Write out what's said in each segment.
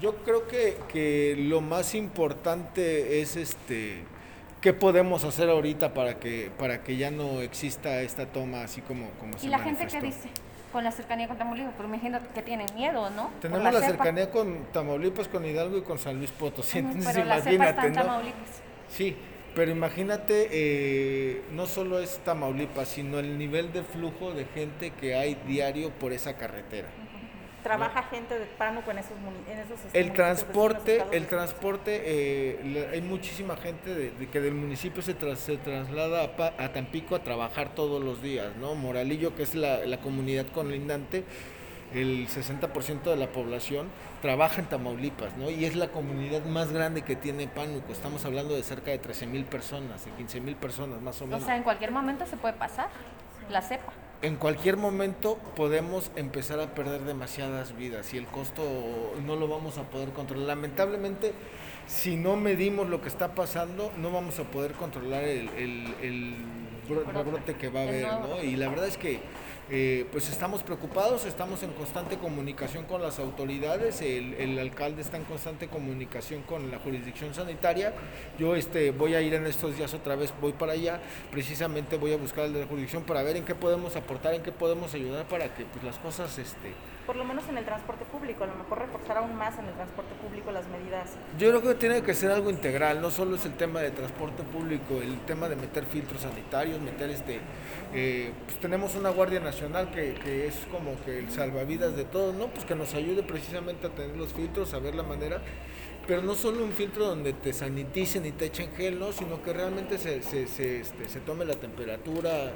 Yo creo que lo más importante es qué podemos hacer ahorita para que ya no exista esta toma así como ¿Y se la gente qué manifestó. dice con la cercanía con Tamaulipas? Porque me imagino que tienen miedo, ¿no? Por Tenemos la la cepa. cercanía con Tamaulipas, con Hidalgo y con San Luis Potosí, Ujú, entonces pero la cepa está imagínate, en ¿no? Tamaulipas. Sí, pero imagínate, no solo es Tamaulipas, sino el nivel de flujo de gente que hay diario por esa carretera, ¿no? Trabaja gente de Pánuco en esos El municipios vecinos, transporte, estados el vecinos. transporte, hay muchísima gente que del municipio se traslada a Tampico a trabajar todos los días, ¿no? Moralillo, que es la comunidad conlindante, el 60% de la población trabaja en Tamaulipas, ¿no? Y es la comunidad más grande que tiene Pánuco. Estamos hablando de cerca de 13,000 personas, de 15,000 personas más o O menos. sea, en cualquier momento se puede pasar la cepa. En cualquier momento podemos empezar a perder demasiadas vidas y el costo no lo vamos a poder controlar. Lamentablemente, si no medimos lo que está pasando, no vamos a poder controlar el rebrote que va a El haber, nuevo ¿no? Y la verdad es que pues estamos preocupados, estamos en constante comunicación con las autoridades, el alcalde está en constante comunicación con la jurisdicción sanitaria. Yo voy a ir en estos días otra vez, voy para allá, precisamente voy a buscar el de la jurisdicción para ver en qué podemos aportar, en qué podemos ayudar para que pues las cosas Por lo menos en el transporte público, a lo mejor reforzar aún más en el transporte público las medidas. yo creo que tiene que ser algo integral, no solo es el tema de transporte público, el tema de meter filtros sanitarios, meter pues tenemos una Guardia Nacional que es como que el salvavidas de todos, ¿no? Pues que nos ayude precisamente a tener los filtros, a ver la manera, pero no solo un filtro donde te saniticen y te echen gel, ¿no? Sino que realmente se tome la temperatura,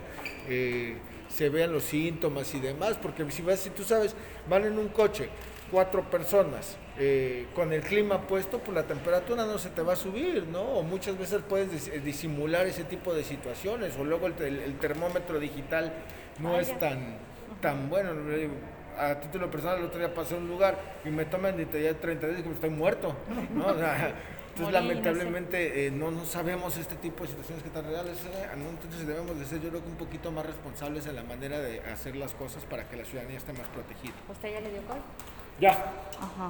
se vean los síntomas y demás, porque si tú sabes, van en un coche 4 personas, con el clima puesto, pues la temperatura no se te va a subir, ¿no? O muchas veces puedes disimular ese tipo de situaciones, o luego el termómetro digital no es tan bueno. A título personal, el otro día pasé a un lugar y me toman y te ya 30 días que estoy muerto, ¿no? O sea, entonces lamentablemente no sabemos este tipo de situaciones que están reales, ¿no? Entonces debemos de ser, yo creo que un poquito más responsables en la manera de hacer las cosas para que la ciudadanía esté más protegida. ¿Usted ya le dio COVID? Ya. Ajá.